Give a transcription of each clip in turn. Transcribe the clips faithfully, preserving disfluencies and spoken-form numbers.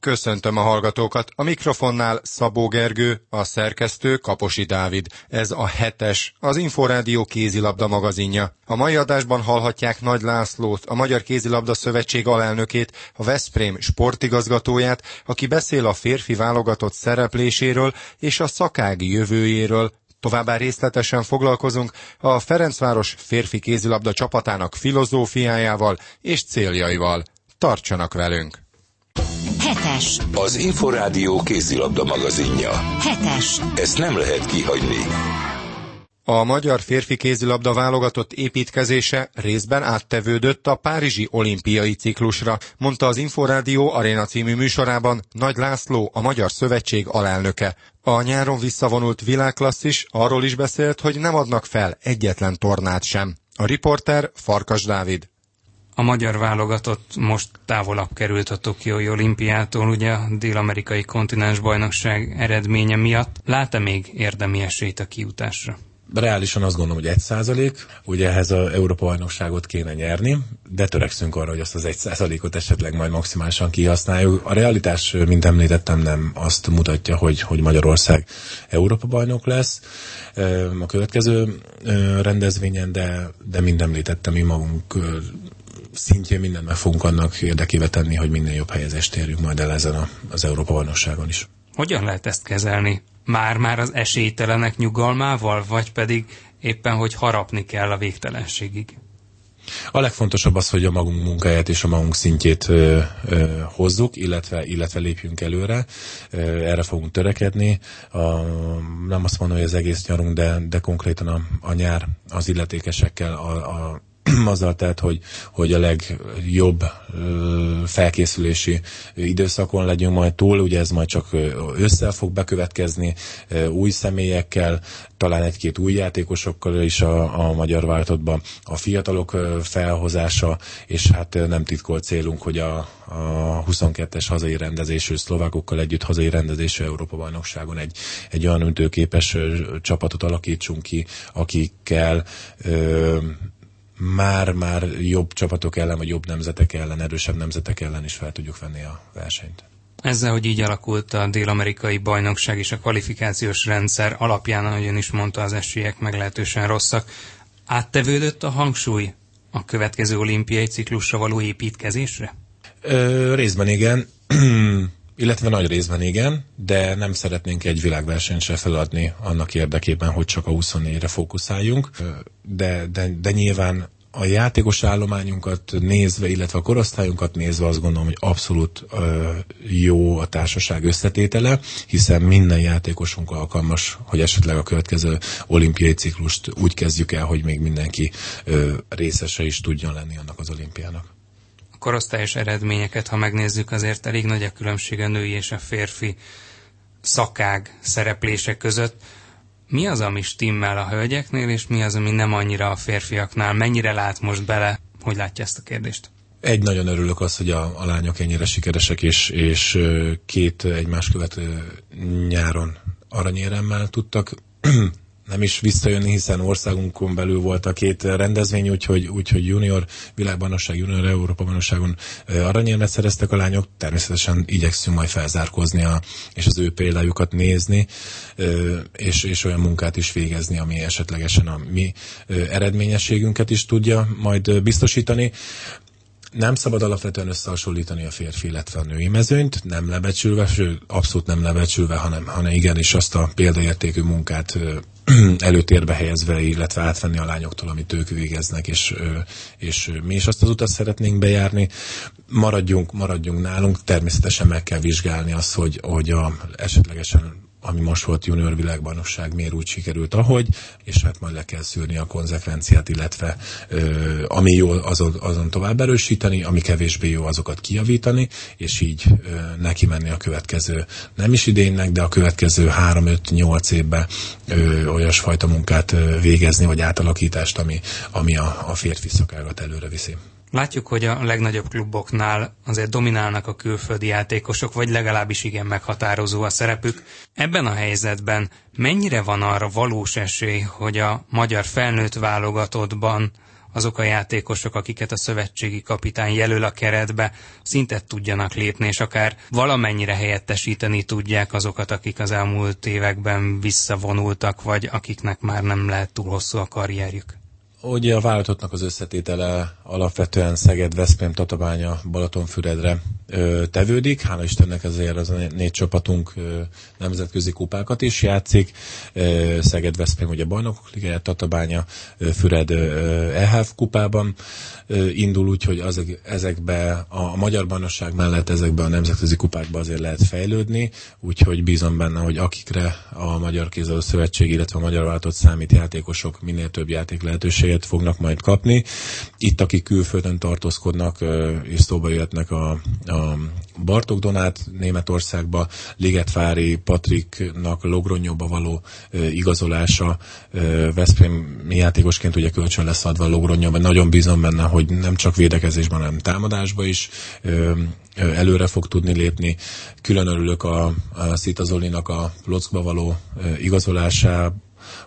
Köszöntöm a hallgatókat. A mikrofonnál Szabó Gergő, a szerkesztő Kaposi Dávid. Ez a hetes, az Inforádió kézilabda magazinja. A mai adásban hallhatják Nagy Lászlót, a Magyar Kézilabda Szövetség alelnökét, a Veszprém sportigazgatóját, aki beszél a férfi válogatott szerepléséről és a szakági jövőjéről. Továbbá részletesen foglalkozunk a Ferencváros férfi kézilabda csapatának filozófiájával és céljaival. Tartsanak velünk! Hetes. Az Inforádió kézilabda magazinja. Hetes. Ezt nem lehet kihagyni. A magyar férfi kézilabda válogatott építkezése részben áttevődött a párizsi olimpiai ciklusra, mondta az Inforádió Aréna című műsorában Nagy László, a Magyar Szövetség alelnöke. A nyáron visszavonult világklasszis arról is beszélt, hogy nem adnak fel egyetlen tornát sem. A riporter Farkas Dávid. A magyar válogatott most távolabb került a tokiói olimpiától, ugye a dél-amerikai kontinensbajnokság eredménye miatt. Lát-e még érdemi esélyt a kijutásra? Reálisan azt gondolom, hogy egy százalék, ugye ehhez az Európa-bajnokságot kéne nyerni, de törekszünk arra, hogy azt az egy százalékot esetleg majd maximálisan kihasználjuk. A realitás, mint említettem, nem azt mutatja, hogy, hogy Magyarország Európa-bajnok lesz a következő rendezvényen, de, de mint említettem, mi magunk szintjén mindent meg fogunk annak érdekébe tenni, hogy minél jobb helyezést érjünk majd el ezen a, az Európa-bajnokságon is. Hogyan lehet ezt kezelni? Már-már az esélytelenek nyugalmával, vagy pedig éppen, hogy harapni kell a végtelenségig? A legfontosabb az, hogy a magunk munkáját és a magunk szintjét ö, ö, hozzuk, illetve, illetve lépjünk előre. Ö, erre fogunk törekedni. A, nem azt mondom, hogy az egész nyarunk, de, de konkrétan a, a nyár az illetékesekkel a, a azzal telt, hogy, hogy a legjobb ö, felkészülési időszakon legyünk majd túl, ugye ez majd csak ősszel fog bekövetkezni, ö, új személyekkel, talán egy-két új játékosokkal is a, a magyar válogatottban, a fiatalok ö, felhozása, és hát ö, nem titkolt célunk, hogy a, a huszonkettes hazai rendezésű szlovákokkal együtt hazai rendezésű Európa-bajnokságon egy, egy olyan ütőképes ö, csapatot alakítsunk ki, akikkel ö, már-már jobb csapatok ellen, vagy jobb nemzetek ellen, erősebb nemzetek ellen is fel tudjuk venni a versenyt. Ezzel, hogy így alakult a dél-amerikai bajnokság és a kvalifikációs rendszer alapján, ahogy ön is mondta, az esélyek meglehetősen rosszak, áttevődött a hangsúly a következő olimpiai ciklusra való építkezésre? Ö, részben igen. Illetve nagy részben igen, de nem szeretnénk egy világversenyt se feladni annak érdekében, hogy csak a huszonnégyre fókuszáljunk, de, de, de nyilván a játékos állományunkat nézve, illetve a korosztályunkat nézve azt gondolom, hogy abszolút ö, jó a társaság összetétele, hiszen minden játékosunk alkalmas, hogy esetleg a következő olimpiai ciklust úgy kezdjük el, hogy még mindenki ö, részese is tudjon lenni annak az olimpiának. Korosztályos eredményeket, ha megnézzük, azért elég nagy a különbség a női és a férfi szakág szereplések között. Mi az, ami stimmel a hölgyeknél, és mi az, ami nem annyira a férfiaknál? Mennyire lát most bele? Hogy látja ezt a kérdést? Egy, nagyon örülök az, hogy a, a lányok ennyire sikeresek, és, és két egymás követő nyáron aranyéremmel tudtak nem is visszajönni, hiszen országunkon belül volt a két rendezvény, úgyhogy, úgyhogy junior világbajnokság, junior Európa-bajnokságon aranyérmet szereztek a lányok. Természetesen igyekszünk majd felzárkózni a, és az ő példájukat nézni, és, és olyan munkát is végezni, ami esetlegesen a mi eredményességünket is tudja majd biztosítani. Nem szabad alapvetően összehasonlítani a férfi, illetve a női mezőnyt, nem lebecsülve, sőt, abszolút nem lebecsülve, hanem, hanem igenis azt a példaértékű munkát előtérbe helyezve, illetve átvenni a lányoktól, amit ők végeznek, és, és mi is azt az utat szeretnénk bejárni. Maradjunk, maradjunk nálunk, természetesen meg kell vizsgálni azt, hogy, hogy a, esetlegesen ami most volt junior világbajnokság, miért úgy sikerült, ahogy, és hát majd le kell szűrni a konzekvenciát, illetve ö, ami jó, azon, azon tovább erősíteni, ami kevésbé jó, azokat kijavítani, és így ö, neki menni a következő, nem is idénynek, de a következő három öt nyolc évben ö, olyasfajta munkát ö, végezni, vagy átalakítást, ami, ami a, a férfi szakágat előre viszi. Látjuk, hogy a legnagyobb kluboknál azért dominálnak a külföldi játékosok, vagy legalábbis igen meghatározó a szerepük. Ebben a helyzetben mennyire van arra valós esély, hogy a magyar felnőtt válogatottban azok a játékosok, akiket a szövetségi kapitány jelöl a keretbe, szintet tudjanak lépni, és akár valamennyire helyettesíteni tudják azokat, akik az elmúlt években visszavonultak, vagy akiknek már nem lehet túl hosszú a karrierjük? Ugye a válogatottnak az összetétele alapvetően Szeged, Veszprém, Tatabánya, Balatonfüredre ö, tevődik. Hála Istennek ezért az a négy csapatunk ö, nemzetközi kupákat is játszik. Ö, Szeged, Veszprém ugye Bajnokok Ligáját, Tatabánya, ö, Füred e há ef kupában ö, indul, úgyhogy azok, ezekbe a, a magyar bajnokság mellett ezekbe a nemzetközi kupákba azért lehet fejlődni, úgyhogy bízom benne, hogy akikre a Magyar Kézilabda Szövetség, illetve a magyar válogatott számít játékosok minél több játék lehetőséget fognak majd kapni. Itt, akik külföldön tartózkodnak, és szóba jöhetnek a, a Bartók Donát Németországba, Ligetvári Patriknak Logronyóba való igazolása, Veszprém játékosként ugye kölcsön lesz adva Logronyóba, nagyon bízom benne, hogy nem csak védekezésben, hanem támadásba is előre fog tudni lépni. Külön örülök a, a Szita Zolinak a Plockba való igazolásához,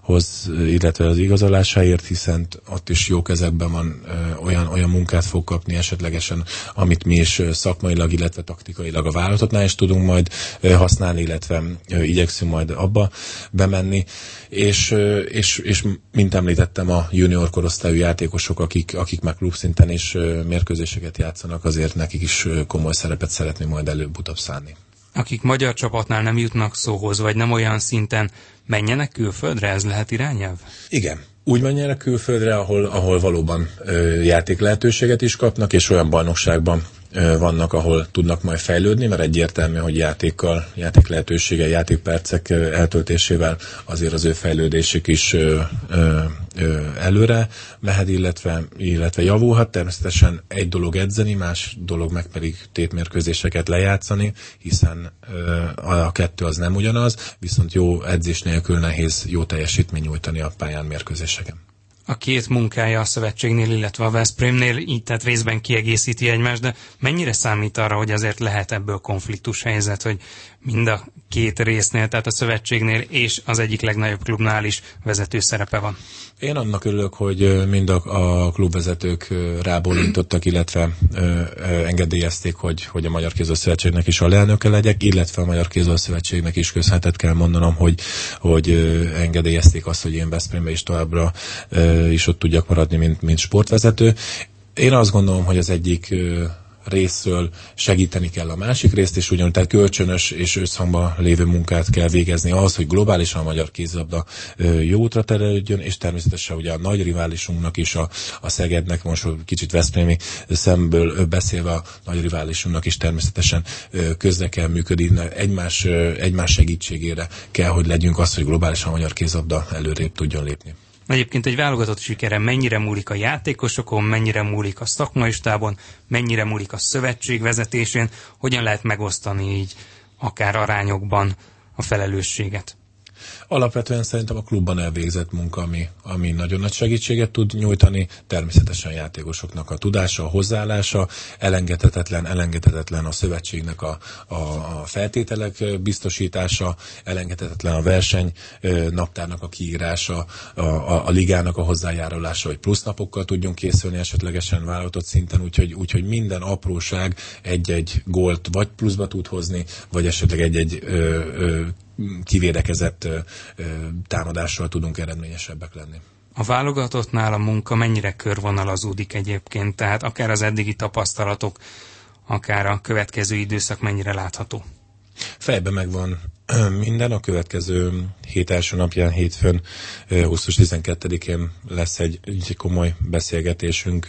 illetve az igazolásáért, hiszen ott is jó kezekben van, ö, olyan, olyan munkát fog kapni esetlegesen, amit mi is szakmailag, illetve taktikailag a válogatottnál is tudunk majd ö, használni, illetve ö, igyekszünk majd abba bemenni. És, ö, és, és mint említettem, a junior korosztályú játékosok, akik, akik már klubszinten is ö, mérkőzéseket játszanak, azért nekik is ö, komoly szerepet szeretnénk majd előbb-utóbb szánni. Akik magyar csapatnál nem jutnak szóhoz, vagy nem olyan szinten, menjenek külföldre? Ez lehet irányelv? Igen. Úgy menjenek külföldre, ahol, ahol valóban ö, játék lehetőséget is kapnak, és olyan bajnokságban ö, vannak, ahol tudnak majd fejlődni, mert egyértelmű, hogy játékkal, játék lehetősége, játékpercek ö, eltöltésével azért az ő fejlődésük is ö, ö, ö, előre mehet, illetve, illetve javulhat. Természetesen egy dolog edzeni, más dolog meg pedig tétmérkőzéseket lejátszani, hiszen ö, a kettő az nem ugyanaz, viszont jó edzés nélkül nehéz jó teljesítmény nyújtani a pályán mérkőzéseken. A két munkája a szövetségnél, illetve a Veszprémnél így tehát részben kiegészíti egymást, de mennyire számít arra, hogy azért lehet ebből konfliktus helyzet, hogy mind a két résznél, tehát a szövetségnél és az egyik legnagyobb klubnál is vezető szerepe van? Én annak örülök, hogy mind a, a klubvezetők rábólintottak, illetve ö, ö, engedélyezték, hogy, hogy a Magyar Kézilabda Szövetségnek is alelnöke legyek, illetve a Magyar Kézilabda Szövetségnek is köszönetet kell mondanom, hogy, hogy ö, engedélyezték azt, hogy én Veszprémbe is továbbra ö, is ott tudjak maradni, mint, mint sportvezető. Én azt gondolom, hogy az egyik ö, részről segíteni kell a másik részt, és ugyanúgy tehát kölcsönös és összhangban lévő munkát kell végezni ahhoz, hogy globálisan a magyar kézilabda jó útra terelődjön, és természetesen ugye a nagy riválisunknak is, a, a Szegednek, most kicsit veszprémi szemből beszélve, a nagy riválisunknak is természetesen közre kell működni, egymás, egymás segítségére kell, hogy legyünk az, hogy globálisan a magyar kézilabda előrébb tudjon lépni. Egyébként egy válogatott sikere mennyire múlik a játékosokon, mennyire múlik a szakmai stábon, mennyire múlik a szövetség vezetésén, hogyan lehet megosztani így akár arányokban a felelősséget? Alapvetően szerintem a klubban elvégzett munka, ami, ami nagyon nagy segítséget tud nyújtani, természetesen játékosoknak a tudása, a hozzáállása, elengedhetetlen, elengedhetetlen a szövetségnek a, a, a feltételek biztosítása, elengedhetetlen a verseny naptárnak a kiírása, a, a, a ligának a hozzájárulása, hogy plusz napokkal tudjunk készülni esetlegesen válogatott szinten, úgyhogy, úgyhogy minden apróság egy-egy gólt vagy pluszba tud hozni, vagy esetleg egy-egy ö, ö, kivédekezett ö, ö, támadással tudunk eredményesebbek lenni. A válogatottnál a munka mennyire körvonalazódik egyébként, tehát akár az eddigi tapasztalatok, akár a következő időszak mennyire látható? Fejben megvan minden, a következő hét első napján, hétfőn, augusztus tizenkettedikén lesz egy, egy komoly beszélgetésünk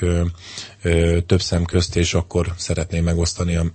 több szem közt, és akkor szeretném megosztani a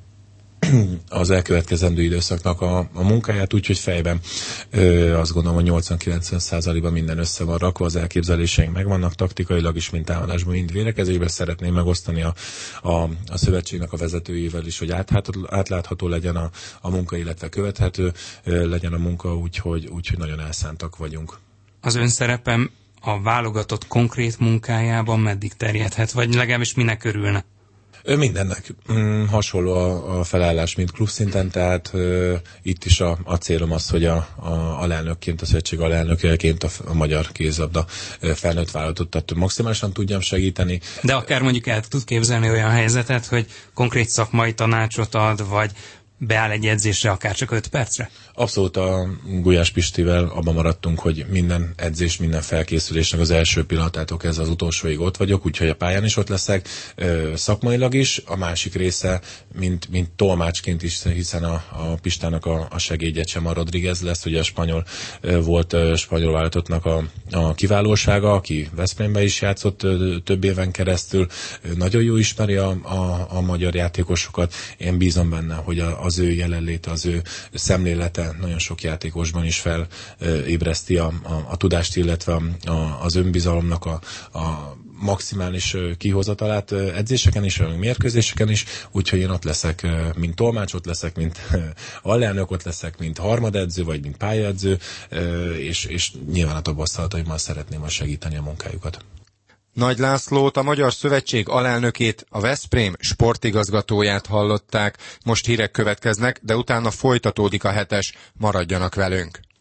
az elkövetkezendő időszaknak a, a munkáját, úgyhogy fejben ö, azt gondolom, hogy nyolcvan-kilencven százalékban minden össze van rakva, az elképzeléseink megvannak taktikailag is, mint támadásban, mind védekezésben. Szeretném megosztani a, a, a szövetségnek a vezetőjével is, hogy átlátható, átlátható legyen a, a munka, illetve követhető ö, legyen a munka, úgyhogy, úgyhogy nagyon elszántak vagyunk. Az ön szerepem a válogatott konkrét munkájában meddig terjedhet, vagy legalábbis minek örülne? Mindennek mm, hasonló a, a felállás, mint klubszinten, tehát uh, itt is a, a célom az, hogy a, a alelnökként, a szövetség alelnökeként a, a magyar kézlabda felnőtt vállalatot maximálisan tudjam segíteni. De akár mondjuk el tud képzelni olyan helyzetet, hogy konkrét szakmai tanácsot ad, vagy beáll egy edzésre akár csak öt percre? Abszolút a Gulyás Pistivel abban maradtunk, hogy minden edzés, minden felkészülésnek az első pillanatától kezdve az utolsóig ott vagyok, úgyhogy a pályán is ott leszek, szakmailag is, a másik része, mint, mint tolmácsként is, hiszen a, a Pistának a, a segédjecsem a Rodriguez lesz, ugye a spanyol volt spanyol válogatottnak a, a kiválósága, aki Veszprémben is játszott több éven keresztül, nagyon jó ismeri a, a, a magyar játékosokat, én bízom benne, hogy a, az ő jelenléte, az ő szemlélete nagyon sok játékosban is felébreszti a, a, a tudást, illetve a, a, az önbizalomnak a, a maximális kihozatalát edzéseken is, mérkőzéseken is, úgyhogy én ott leszek, mint tolmács, ott leszek, mint alelnök, ott leszek, mint harmadedző, vagy mint pályaedző, és, és nyilván a tapasztalataimmal szeretném segíteni a munkájukat. Nagy Lászlót, a Magyar Szövetség alelnökét, a Veszprém sportigazgatóját hallották. Most hírek következnek, de utána folytatódik a hetes. Maradjanak velünk!